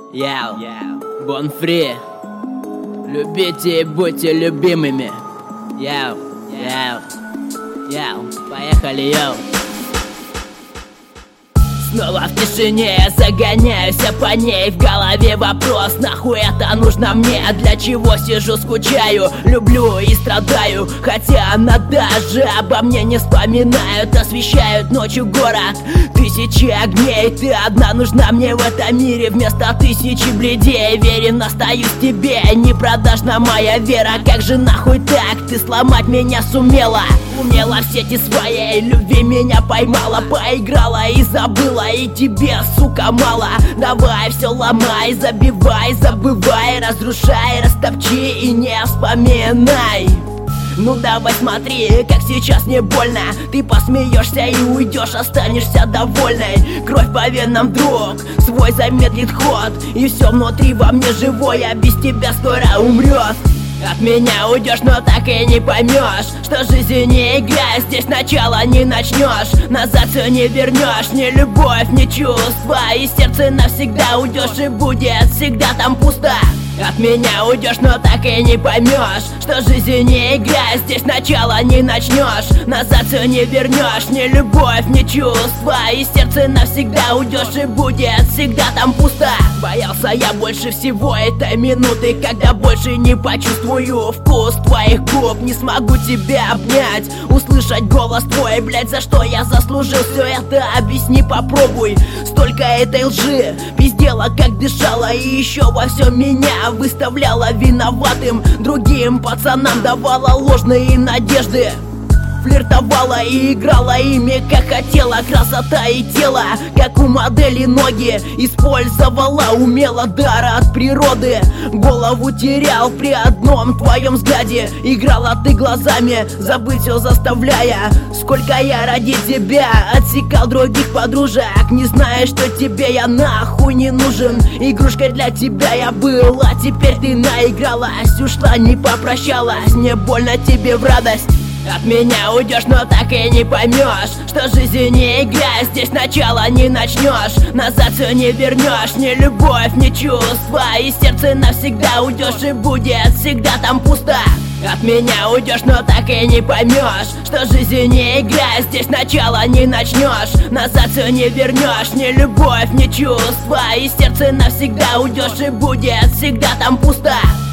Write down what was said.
Яу, Бонфри. Любите и будьте любимыми. Яу, поехали, йоу. Снова в тишине я загоняюсь по ней. В голове вопрос: нахуй это нужно мне? Для чего сижу, скучаю, люблю и страдаю? Хотя она даже обо мне не вспоминают. Освещают ночью город тысячи огней. Ты одна нужна мне в этом мире вместо тысячи бледей. Верен остаюсь тебе, не продажна моя вера. Как же нахуй так? Ты сломать меня сумела. Умела в сети своей любви меня поймала. Поиграла и забыла, и тебе, сука, мало. Давай все ломай, забивай, забывай, разрушай, растопчи и не вспоминай. Ну давай смотри, как сейчас не больно. Ты посмеешься и уйдешь, останешься довольной. Кровь по венам, друг, свой замедлит ход. И все внутри во мне живое без тебя скоро умрет. От меня уйдешь, но так и не поймешь, что жизнь не игра, здесь начало не начнешь. Назад все не вернешь, ни любовь, ни чувства. И сердце навсегда уйдешь, и будет всегда там пусто. От меня уйдешь, но так и не поймешь, что жизнь не игра, здесь начало не начнешь. Назад все не вернешь, ни любовь, ни чувства. И сердце навсегда уйдешь, и будет всегда там пусто. Боялся я больше всего этой минуты, когда больше не почувствую вкус твоих губ. Не смогу тебя обнять, услышать голос твой. Блять, за что я заслужил все это? Объясни, попробуй. Столько этой лжи, пиздела, как дышала. И еще во всем меня выставляла виноватым. Другим пацанам давала ложные надежды. Флиртовала и играла ими, как хотела. Красота и тело, как у модели ноги. Использовала умело дар от природы. Голову терял при одном твоем взгляде. Играла ты глазами, забыть все заставляя. Сколько я ради тебя отсекал других подружек, не зная, что тебе я нахуй не нужен. Игрушкой для тебя я был, а теперь ты наигралась. Ушла, не попрощалась, не больно тебе в радость. От меня уйдешь, но так и не поймешь, что жизнь не игра, здесь начало не начнешь. Назад все не вернешь, ни любовь, ни чувства. И сердце навсегда уйдешь, и будет всегда там пусто. От меня уйдешь, но так и не поймешь, что жизнь не игра, здесь начало не начнешь. Назад все не вернешь, ни любовь, ни чувства. И сердце навсегда уйдешь, и будет всегда там пусто.